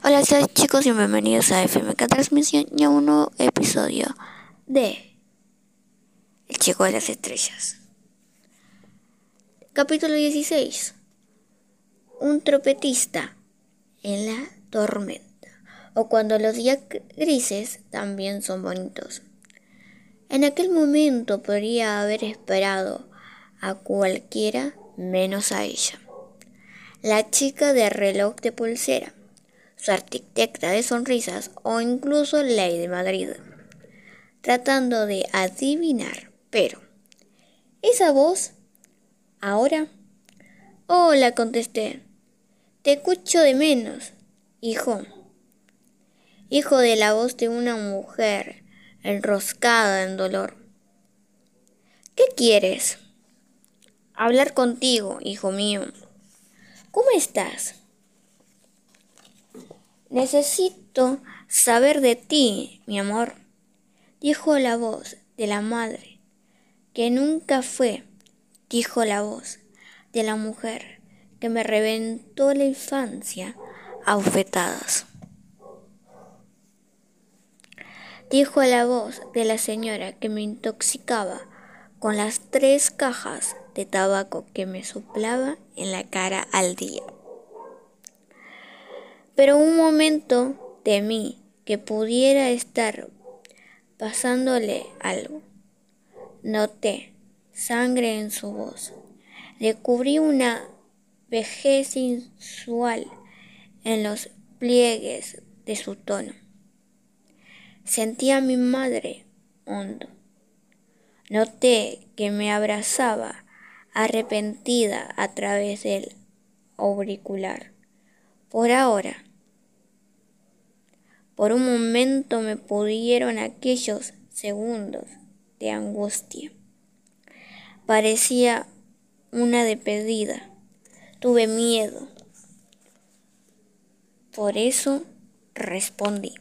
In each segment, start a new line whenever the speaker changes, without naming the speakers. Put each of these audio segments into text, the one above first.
Hola chicos y bienvenidos a FMK Transmisión y a un nuevo episodio de El Chico de las Estrellas. Capítulo 16. Un trompetista en la tormenta, o cuando los días grises también son bonitos. En aquel momento podría haber esperado a cualquiera menos a ella, la chica de reloj de pulsera, su arquitecta de sonrisas o incluso Lady Madrid, tratando de adivinar. Pero esa voz, ahora, hola, contesté, te escucho de menos, hijo de la voz de una mujer enroscada en dolor. ¿Qué quieres? Hablar contigo, hijo mío. ¿Cómo estás? Necesito saber de ti, mi amor, dijo la voz de la madre, que nunca fue, dijo la voz de la mujer que me reventó la infancia a bofetadas. Dijo la voz de la señora que me intoxicaba con las 3 cajas de tabaco que me soplaba en la cara al día. Pero un momento temí que pudiera estar pasándole algo. Noté sangre en su voz. Descubrí una vejez sensual en los pliegues de su tono. Sentí a mi madre hondo. Noté que me abrazaba arrepentida a través del auricular. Por ahora, por un momento me pudieron aquellos segundos de angustia. Parecía una despedida. Tuve miedo. Por eso respondí.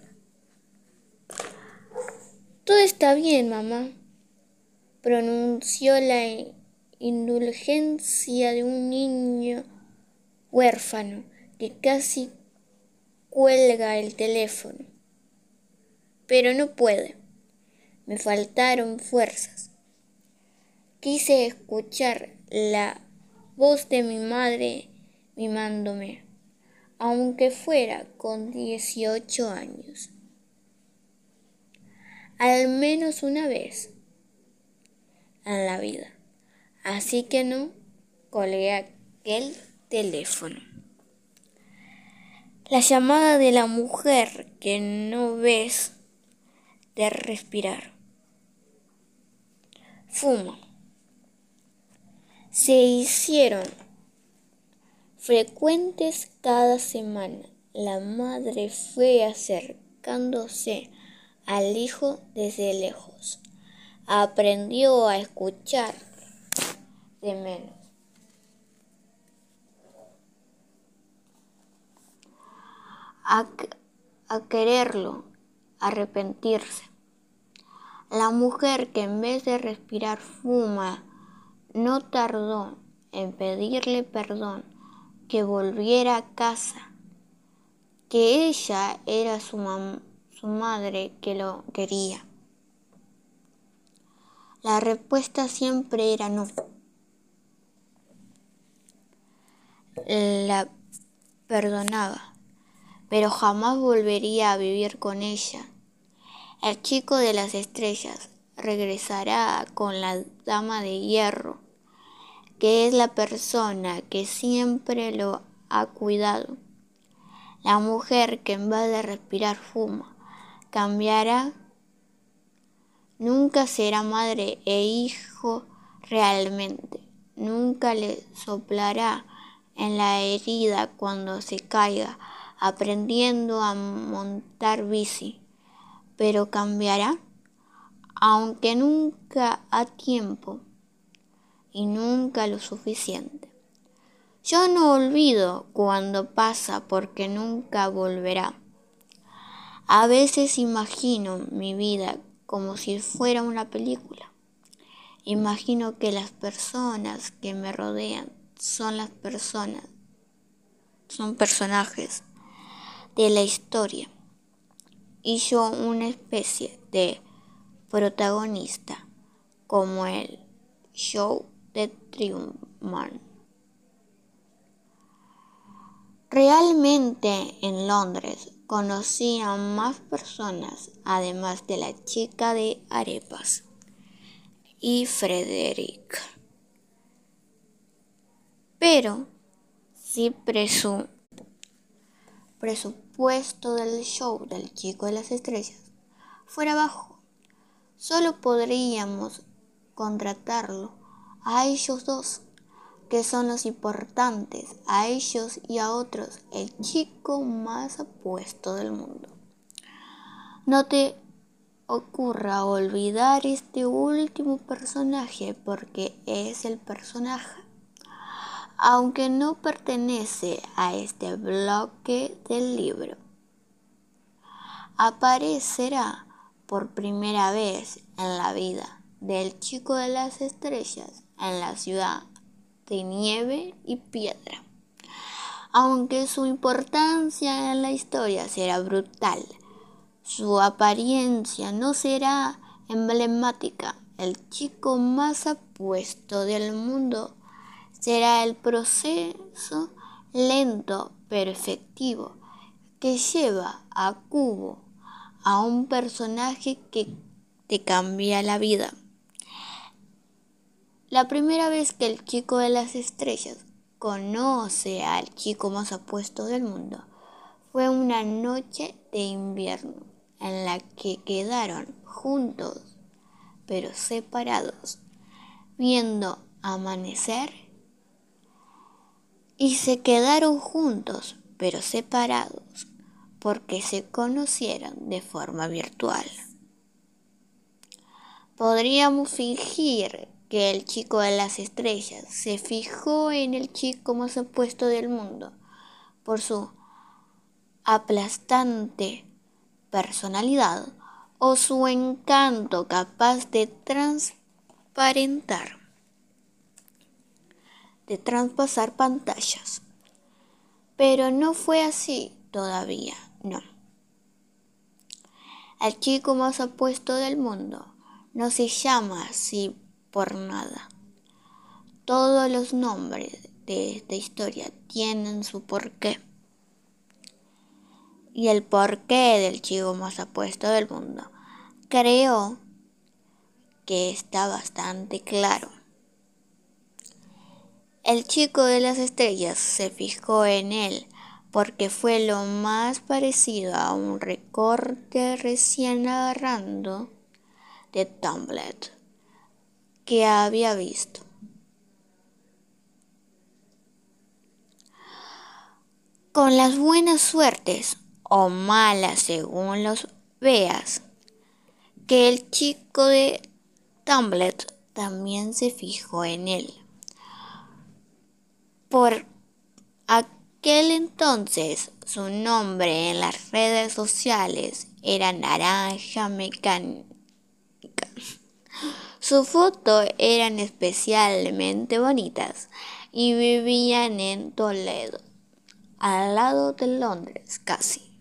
Todo está bien, mamá, pronunció la indulgencia de un niño huérfano que casi cuelga el teléfono. Pero no puede. Me faltaron fuerzas. Quise escuchar la voz de mi madre mimándome, aunque fuera con 18 años. Al menos una vez en la vida. Así que no colgué aquel teléfono. La llamada de la mujer que no ves de respirar. Fuma. Se hicieron frecuentes cada semana. La madre fue acercándose al hijo desde lejos. Aprendió a escuchar de menos, a quererlo, a arrepentirse. La mujer que en vez de respirar fuma, no tardó en pedirle perdón, que volviera a casa, que ella era su madre que lo quería. La respuesta siempre era no. La perdonaba, pero jamás volvería a vivir con ella. El chico de las estrellas regresará con la dama de hierro, que es la persona que siempre lo ha cuidado. La mujer que en vez de respirar fuma, cambiará. Nunca será madre e hijo realmente. Nunca le soplará en la herida cuando se caiga, aprendiendo a montar bici. Pero cambiará, aunque nunca a tiempo y nunca lo suficiente. Yo no olvido cuando pasa porque nunca volverá. A veces imagino mi vida como si fuera una película. Imagino que las personas que me rodean son personajes de la historia. Hizo una especie de protagonista, como el show de Truman. Realmente en Londres conocí a más personas, además de la chica de arepas y Frederick. Pero si presupuesto del show del Chico de las Estrellas fuera bajo, solo podríamos contratarlo a ellos dos, que son los importantes, a ellos y a otros, el chico más apuesto del mundo. No te ocurra olvidar este último personaje, porque es el personaje, aunque no pertenece a este bloque del libro. Aparecerá por primera vez en la vida del Chico de las Estrellas en la ciudad de nieve y piedra. Aunque su importancia en la historia será brutal, su apariencia no será emblemática. El chico más apuesto del mundo será el proceso lento pero efectivo que lleva a cabo a un personaje que te cambia la vida. La primera vez que el Chico de las Estrellas conoce al chico más apuesto del mundo fue una noche de invierno en la que quedaron juntos pero separados, viendo amanecer, y se quedaron juntos pero separados porque se conocieron de forma virtual. Podríamos fingir que el Chico de las Estrellas se fijó en el chico más apuesto del mundo por su aplastante personalidad o su encanto capaz de traspasar pantallas. Pero no fue así todavía, no. El chico más apuesto del mundo no se llama así por nada. Todos los nombres de esta historia tienen su porqué. Y el porqué del chico más apuesto del mundo creo que está bastante claro. El Chico de las Estrellas se fijó en él porque fue lo más parecido a un recorte recién agarrando de Tumblr que había visto. Con las buenas suertes o malas según los veas, que el chico de Tumblr también se fijó en él. Por aquel entonces su nombre en las redes sociales era Naranja Mecánica. Sus fotos eran especialmente bonitas y vivían en Toledo, al lado de Londres casi.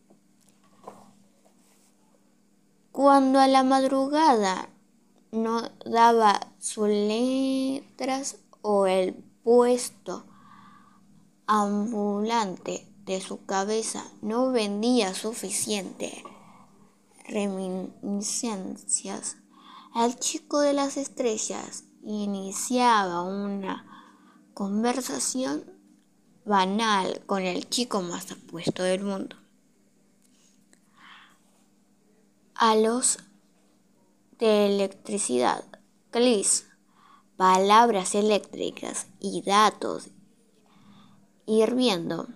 Cuando a la madrugada no daba sus letras o el puesto ambulante de su cabeza no vendía suficiente reminiscencias, el Chico de las Estrellas iniciaba una conversación banal con el chico más apuesto del mundo. A los de electricidad, clics, palabras eléctricas y datos hirviendo.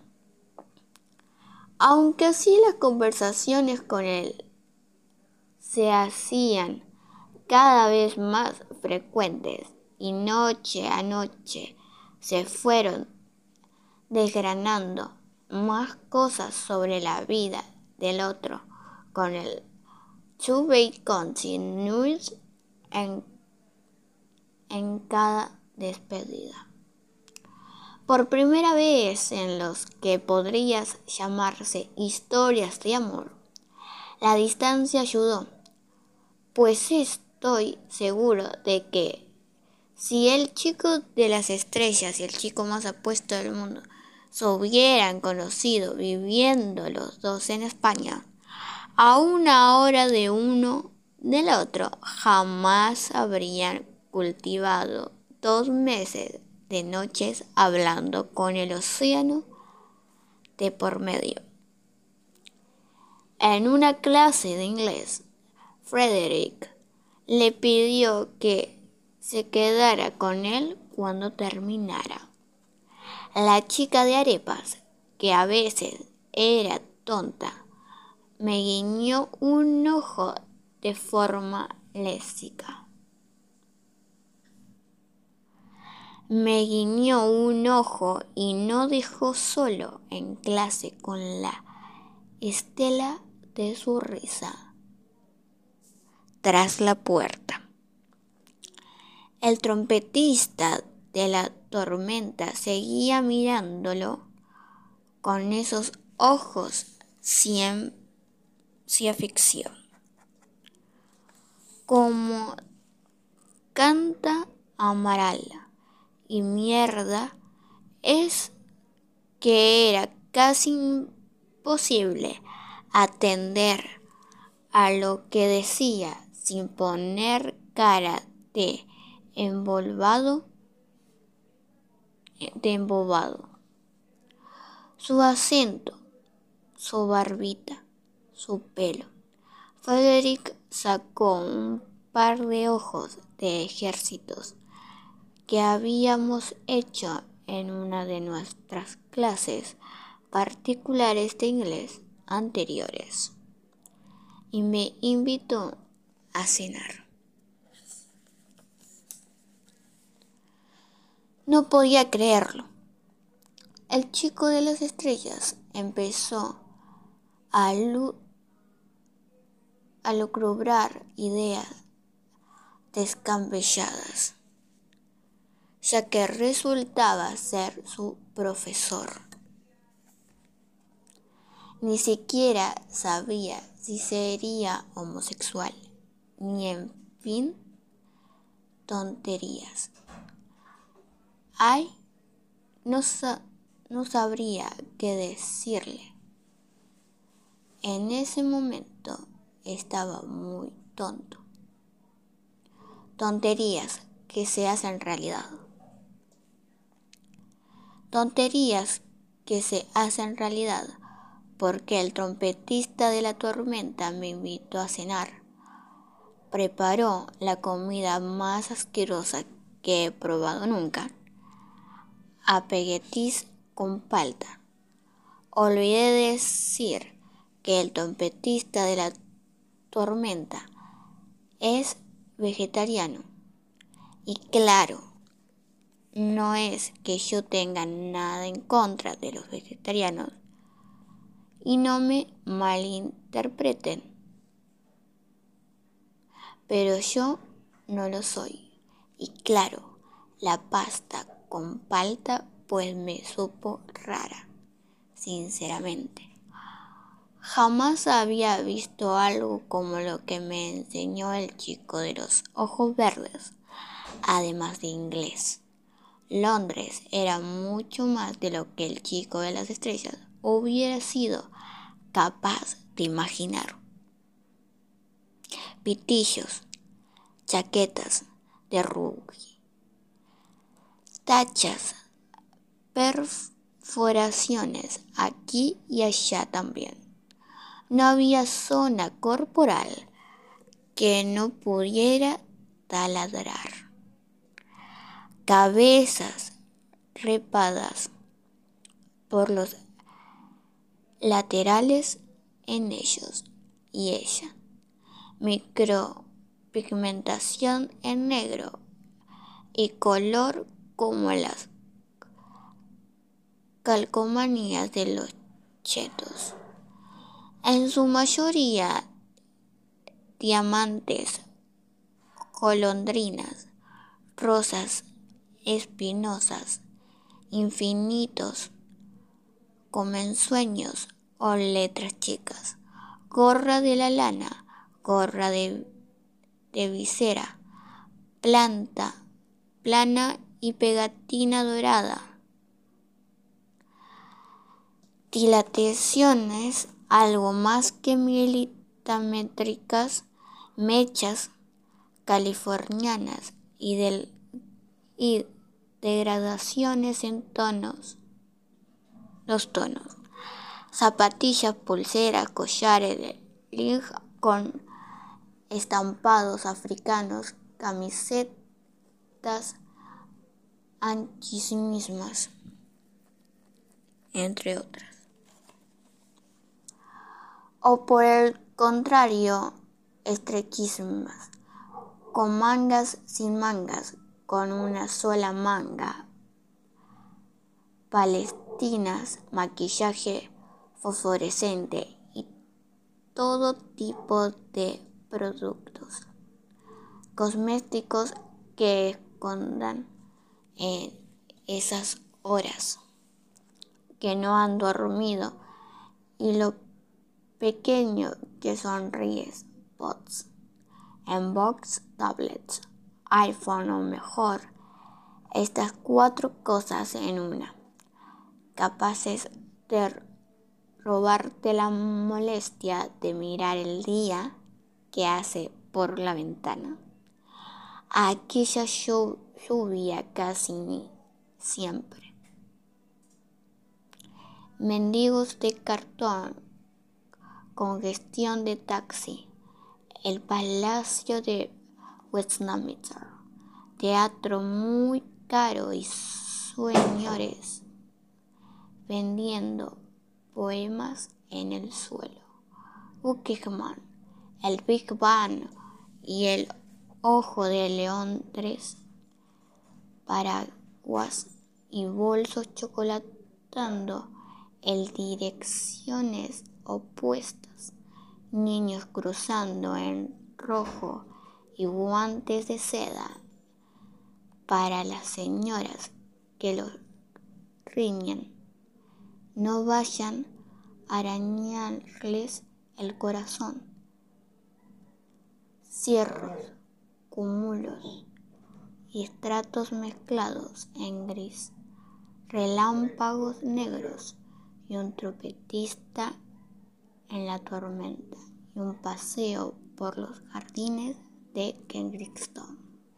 Aunque así las conversaciones con él se hacían cada vez más frecuentes y noche a noche se fueron desgranando más cosas sobre la vida del otro con el To Be Continued en cada despedida. Por primera vez en los que podrías llamarse historias de amor, la distancia ayudó, pues estoy seguro de que si el chico de las estrellas y el chico más apuesto del mundo se hubieran conocido viviendo los dos en España, a una hora de uno del otro, jamás habrían cultivado 2 meses de noches hablando con el océano de por medio. En una clase de inglés, Frederick le pidió que se quedara con él cuando terminara. La chica de arepas, que a veces era tonta, me guiñó un ojo de forma lésica. Me guiñó un ojo y no dejó solo en clase con la estela de su risa tras la puerta. El trompetista de la tormenta seguía mirándolo con esos ojos ciencia ficción. Como canta Amaral y mierda, es que era casi imposible atender a lo que decía sin poner cara de embobado. Su acento, su barbita, su pelo. Frederick sacó un par de ojos de ejércitos que habíamos hecho en una de nuestras clases particulares de inglés anteriores y me invitó a cenar. No podía creerlo. El chico de las estrellas empezó a lucubrar ideas descabelladas, ya que resultaba ser su profesor. Ni siquiera sabía si sería homosexual, ni en fin, tonterías. Ay, no sabría qué decirle. En ese momento estaba muy tonto. Tonterías que se hacen realidad. Tonterías que se hacen realidad porque el trompetista de la tormenta me invitó a cenar. Preparó la comida más asquerosa que he probado nunca. Espaguetis con palta. Olvidé decir que el trompetista de la tormenta es vegetariano. Y claro, no es que yo tenga nada en contra de los vegetarianos. Y no me malinterpreten. Pero yo no lo soy. Y claro, la pasta con palta pues me supo rara, sinceramente. Jamás había visto algo como lo que me enseñó el chico de los ojos verdes, además de inglés. Londres era mucho más de lo que el chico de las estrellas hubiera sido capaz de imaginar. Pitillos, chaquetas de rugby, tachas, perforaciones aquí y allá también. No había zona corporal que no pudiera taladrar. Cabezas repadas por los laterales en ellos y ella. Micropigmentación en negro y color como las calcomanías de los chetos. En su mayoría diamantes, golondrinas, rosas espinosas infinitos como en sueños o letras chicas. Gorra de la lana, gorra de visera, plana y pegatina dorada. Dilataciones algo más que milimétricas, mechas californianas y degradaciones en los tonos. Zapatillas, pulseras, collares de ling con estampados africanos, camisetas anchísimas, entre otras. O por el contrario, estrequísimas, con mangas sin mangas, con una sola manga, palestinas, maquillaje fosforescente y todo tipo de productos cosméticos que escondan en esas horas que no han dormido y lo pequeño que sonríes, bots, en box, tablets, iPhone o mejor, estas 4 cosas en una, capaces de robarte la molestia de mirar el día que hace por la ventana. Aquella lluvia casi siempre. Mendigos de cartón, congestión de taxi, el Palacio de Westminster, teatro muy caro y señores vendiendo poemas en el suelo. Buckingham, el Big Bang y el Ojo de León 3, paraguas y bolsos chocolatando en direcciones opuestas, niños cruzando en rojo y guantes de seda para las señoras que los riñen. No vayan a arañarles el corazón. Cierros, cúmulos y estratos mezclados en gris, relámpagos negros y un trompetista en la tormenta y un paseo por los jardines de Kensington.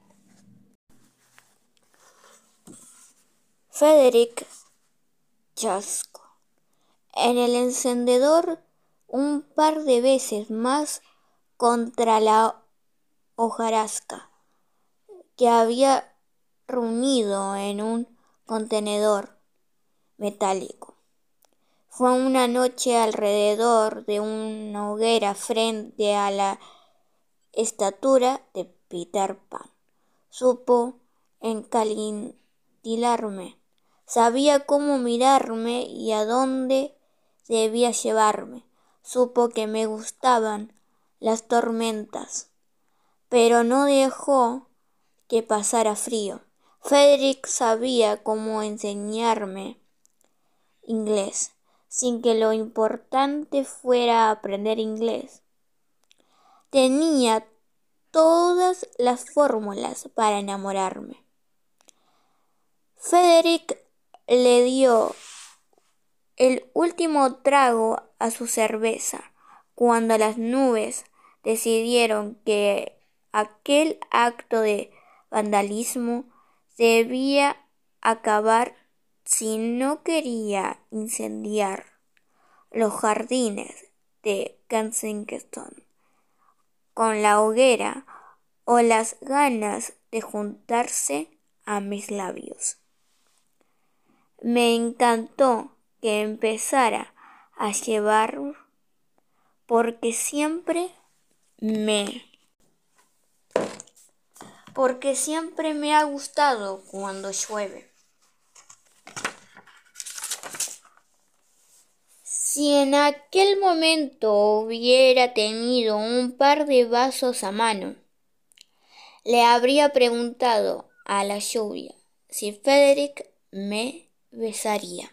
Frederick chascó en el encendedor un par de veces más contra la hojarasca que había reunido en un contenedor metálico. Fue una noche alrededor de una hoguera frente a la estatua de Peter Pan. Supo encandilarme, sabía cómo mirarme y a dónde debía llevarme. Supo que me gustaban las tormentas, pero no dejó que pasara frío. Frederick sabía cómo enseñarme inglés, sin que lo importante fuera aprender inglés. Tenía todas las fórmulas para enamorarme. Frederick le dio el último trago a su cerveza cuando las nubes decidieron que aquel acto de vandalismo debía acabar si no quería incendiar los jardines de Kensington con la hoguera o las ganas de juntarse a mis labios. Me encantó que empezara a llevar porque siempre me ha gustado cuando llueve. Si en aquel momento hubiera tenido un par de vasos a mano, le habría preguntado a la lluvia si Frederick me besaría.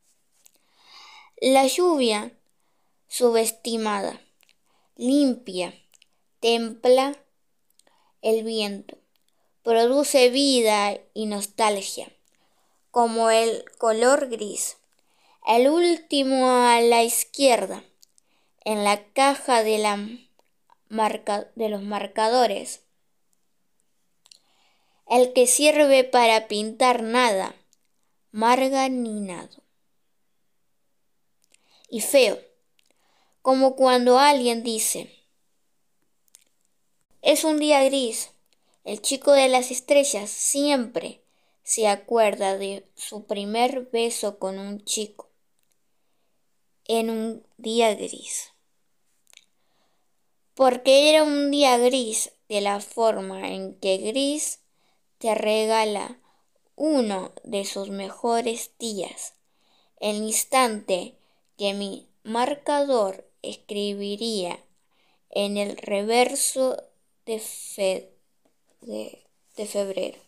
La lluvia, subestimada, limpia, templa el viento, produce vida y nostalgia, como el color gris. El último a la izquierda, en la caja de los marcadores. El que sirve para pintar nada, marganinado. Y feo, como cuando alguien dice, es un día gris. El chico de las estrellas siempre se acuerda de su primer beso con un chico en un día gris. Porque era un día gris de la forma en que gris te regala uno de sus mejores días, el instante que mi marcador escribiría en el reverso de febrero.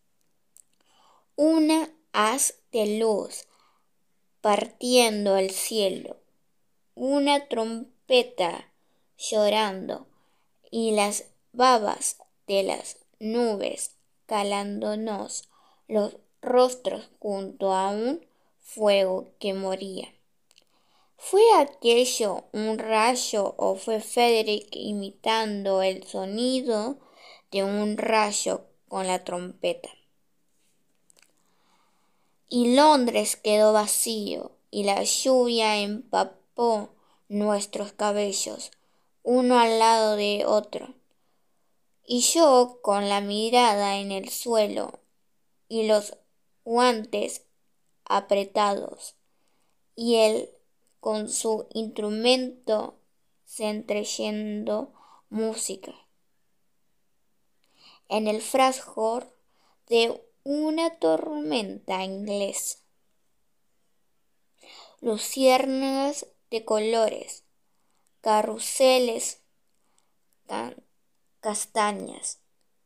Una haz de luz partiendo el cielo, una trompeta llorando y las babas de las nubes calándonos los rostros junto a un fuego que moría. ¿Fue aquello un rayo o fue Frederick imitando el sonido de un rayo con la trompeta? Y Londres quedó vacío y la lluvia empapó nuestros cabellos, uno al lado de otro. Y yo con la mirada en el suelo y los guantes apretados, y él con su instrumento centellando música en el frasco de una tormenta inglesa. Luciérnagas de colores, carruseles castañas,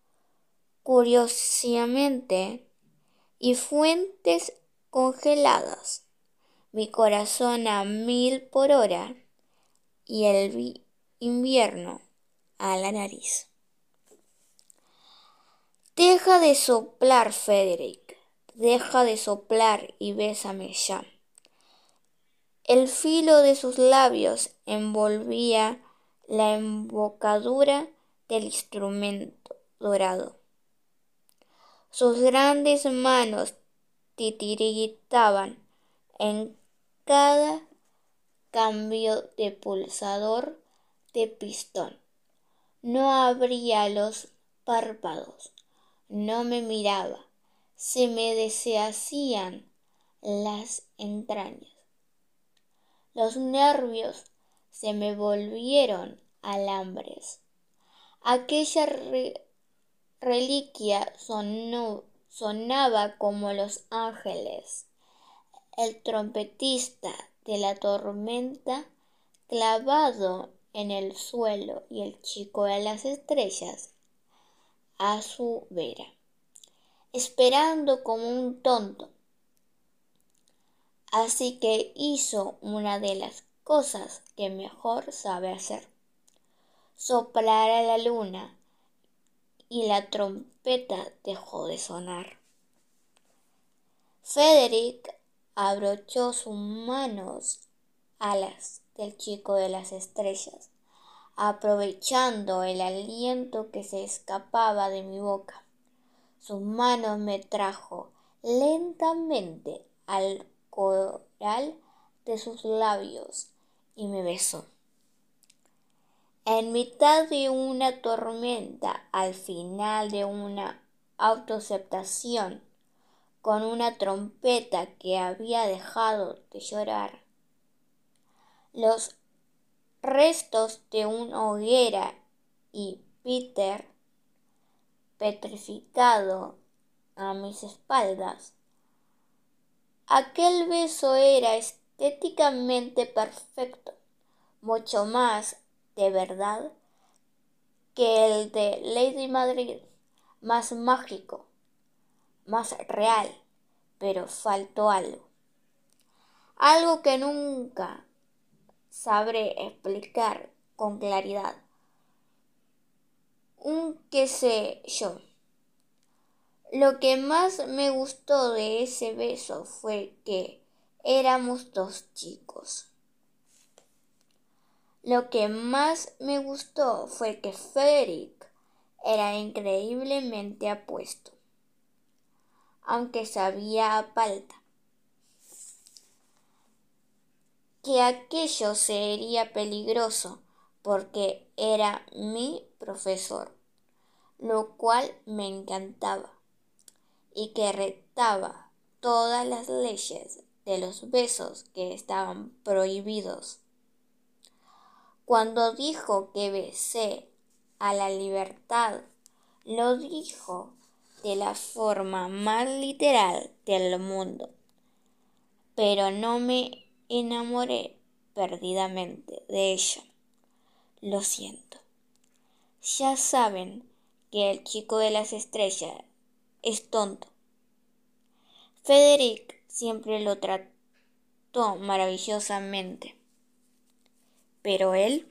curiosamente, y fuentes congeladas, mi corazón a 1000 por hora y el invierno a la nariz. Deja de soplar, Frederick, deja de soplar y bésame ya. El filo de sus labios envolvía la embocadura del instrumento dorado. Sus grandes manos titiritaban en cada cambio de pulsador de pistón. No abría los párpados, no me miraba, se me deshacían las entrañas. Los nervios se me volvieron alambres. Aquella reliquia sonaba como los ángeles. El trompetista de la tormenta clavado en el suelo y el chico de las estrellas a su vera, esperando como un tonto. Así que hizo una de las cosas que mejor sabe hacer: soplar a la luna, y la trompeta dejó de sonar. Frederick abrochó sus manos a las del chico de las estrellas, aprovechando el aliento que se escapaba de mi boca. Sus manos me trajo lentamente al coral de sus labios y me besó. En mitad de una tormenta, al final de una autoaceptación, con una trompeta que había dejado de llorar, los restos de una hoguera y Peter petrificado a mis espaldas. Aquel beso era estéticamente perfecto, mucho más de verdad que el de Lady Madrid, más mágico, más real, pero faltó algo. Algo que nunca sabré explicar con claridad. Un qué sé yo. Lo que más me gustó de ese beso fue que éramos dos chicos. Lo que más me gustó fue que Frederick era increíblemente apuesto, aunque sabía a palta que aquello sería peligroso porque era mi profesor, lo cual me encantaba, y que retaba todas las leyes de los besos que estaban prohibidos. Cuando dijo que besé a la libertad, lo dijo de la forma más literal del mundo, pero no me enamoré perdidamente de ella. Lo siento. Ya saben que el chico de las estrellas es tonto. Frederick siempre lo trató maravillosamente, pero él,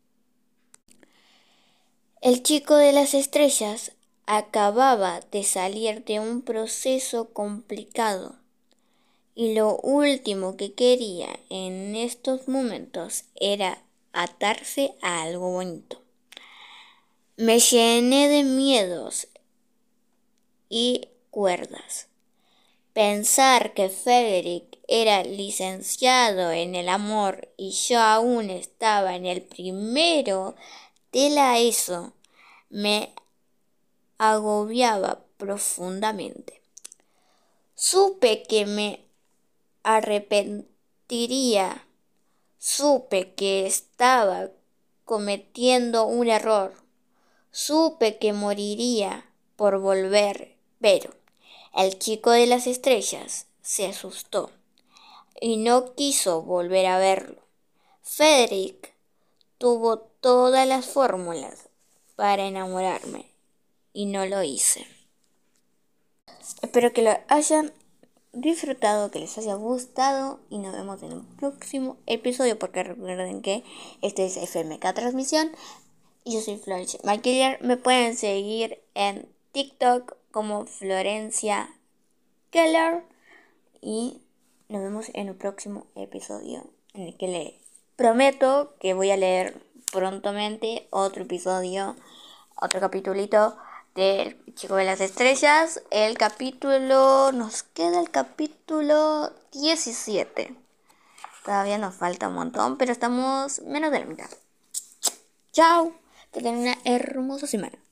el chico de las estrellas, acababa de salir de un proceso complicado y lo último que quería en estos momentos era atarse a algo bonito. Me llené de miedos y cuerdas. Pensar que Frederick era licenciado en el amor y yo aún estaba en el primero de la ESO me agobiaba profundamente. Supe que me arrepentiría, supe que estaba cometiendo un error, supe que moriría por volver, pero el chico de las estrellas se asustó y no quiso volver a verlo. Frederick tuvo todas las fórmulas para enamorarme y no lo hice. Espero que lo hayan disfrutado, que les haya gustado y nos vemos en un próximo episodio, porque recuerden que este es FMK Transmisión y yo soy Florencia Maquiller. Me pueden seguir en TikTok como Florencia Keller y nos vemos en un próximo episodio en el que les prometo que voy a leer prontamente otro episodio, otro capitulito del Chico de las Estrellas. Nos queda el capítulo 17. Todavía nos falta un montón, pero estamos menos de la mitad. Chao, que tengan una hermosa semana.